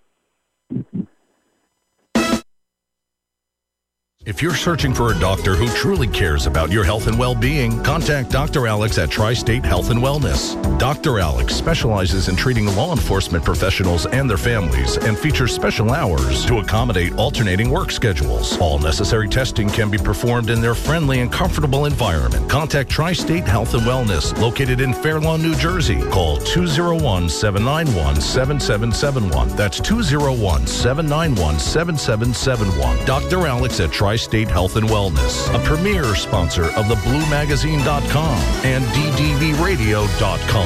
If you're searching for a doctor who truly cares about your health and well-being, contact Doctor Alex at Tri-State Health and Wellness. Doctor Alex specializes in treating law enforcement professionals and their families and features special hours to accommodate alternating work schedules. All necessary testing can be performed in their friendly and comfortable environment. Contact Tri-State Health and Wellness, located in Fair Lawn, New Jersey. Call two oh one, seven nine one, seven seven seven one. That's two oh one, seven nine one, seven seven seven one. Doctor Alex at Tri-State State Health and Wellness, a premier sponsor of the blue magazine dot com and d d v radio dot com.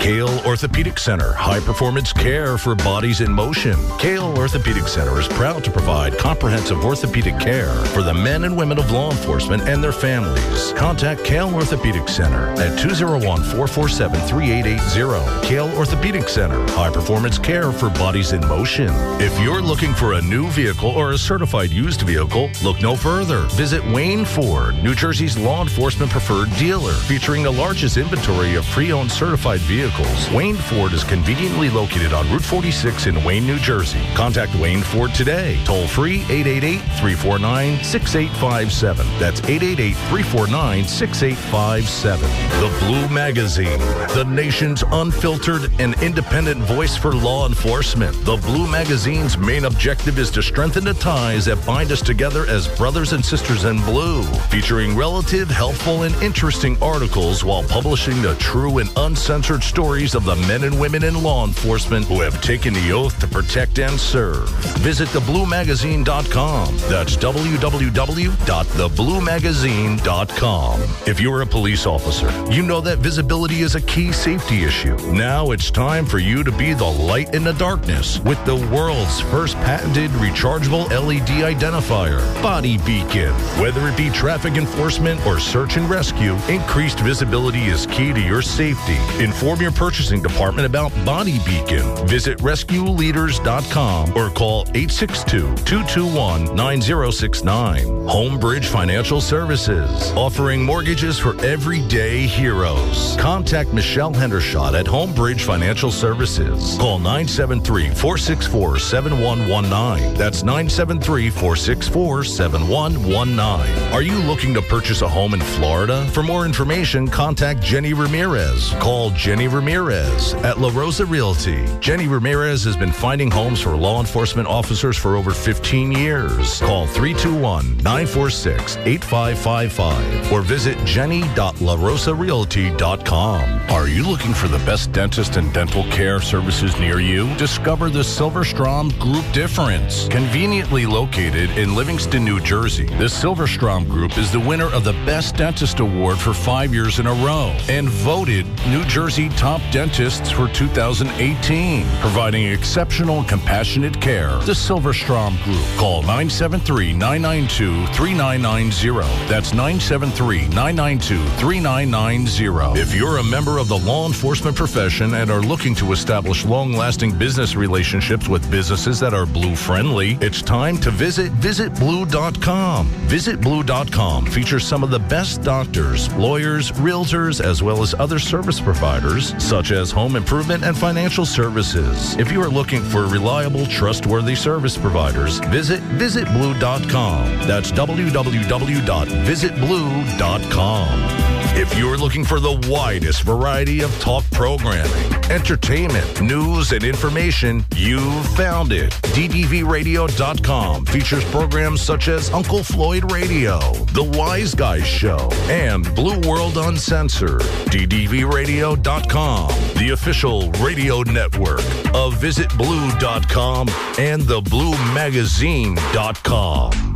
Kale Orthopedic Center, high-performance care for bodies in motion. Kale Orthopedic Center is proud to provide comprehensive orthopedic care for the men and women of law enforcement and their families. Contact Kale Orthopedic Center at two oh one, four four seven, three eight eight zero. Kale Orthopedic Center, high-performance care for bodies in motion. If you're looking for a new vehicle or a certified used vehicle, look no further. Visit Wayne Ford, New Jersey's law enforcement preferred dealer, featuring the largest inventory of pre-owned certified vehicles. Wayne Ford is conveniently located on Route forty-six in Wayne, New Jersey. Contact Wayne Ford today. Toll free eight eight eight, three four nine, six eight five seven. That's eight eight eight, three four nine, six eight five seven. The Blue Magazine, the nation's unfiltered and independent voice for law enforcement. The Blue Magazine's main objective is to strengthen the ties that bind us together as brothers and sisters in blue, featuring relative, helpful, and interesting articles while publishing the true and uncensored stories of the men and women in law enforcement who have taken the oath to protect and serve. Visit the blue magazine dot com. That's w w w dot the blue magazine dot com. If you're a police officer, you know that visibility is a key safety issue. Now it's time for you to be the light in the darkness with the world's first patented rechargeable L E D identifier, Body Beacon. Whether it be traffic enforcement or search and rescue, increased visibility is key to your safety. Inform your purchasing department about Body Beacon. Visit rescue leaders dot com or call eight six two, two two one, nine zero six nine. Homebridge Financial Services, offering mortgages for everyday heroes. Contact Michelle Hendershot at Homebridge Financial Services. Call nine seven three, four six four, seven one one nine. That's nine seven three, four six four, seven one one nine. Are you looking to purchase a home in Florida? For more information, contact Jenny Ramirez. Call Jenny Ramirez at La Rosa Realty. Jenny Ramirez has been finding homes for law enforcement officers for over fifteen years. Call three two one, nine four six, eight five five five or visit jenny dot la rosa realty dot com. Are you looking for the best dentist and dental care services near you? Discover the Silverstrom Group Difference. Conveniently located in Livingston, New Jersey, the Silverstrom Group is the winner of the Best Dentist Award for five years in a row and voted New Jersey Top Dentists for two thousand eighteen, providing exceptional and compassionate care. The Silverstrom Group. Call nine seven three, nine nine two, three nine nine zero. That's nine seven three, nine nine two, three nine nine zero. If you're a member of the law enforcement profession and are looking to establish long-lasting business relationships with businesses that are blue-friendly, it's time to visit visit blue dot com. visit blue dot com features some of the best doctors, lawyers, realtors, as well as other service providers, such as home improvement and financial services. If you are looking for reliable, trustworthy service providers, visit visit blue dot com. That's w w w dot visit blue dot com. If you're looking for the widest variety of talk programming, entertainment, news, and information, you've found it. d d v radio dot com features programs such as Uncle Floyd Radio, The Wise Guys Show, and Blue World Uncensored. d d v radio dot com, the official radio network of visit blue dot com and the blue magazine dot com.